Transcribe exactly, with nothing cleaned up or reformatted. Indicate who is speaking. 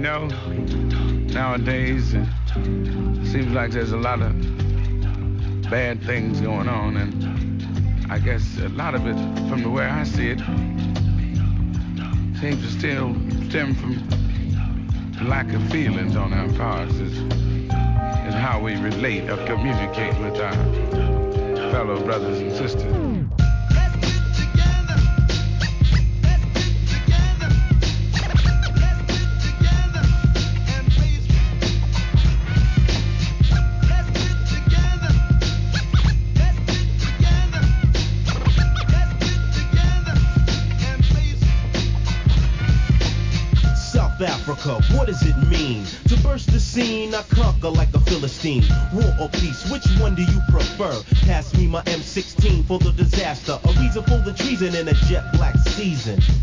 Speaker 1: know, nowadays it seems like there's a lot of bad things going on, and I guess a lot of it, from the way I see it, seems to still stem from the lack of feelings on our parts, is, is how we relate or communicate with our fellow brothers and sisters.
Speaker 2: Africa, what does it mean? To burst the scene, I conquer like a Philistine. War or peace, which one do you prefer? Pass me my M sixteen for the disaster, a reason for the treason in a jet black season.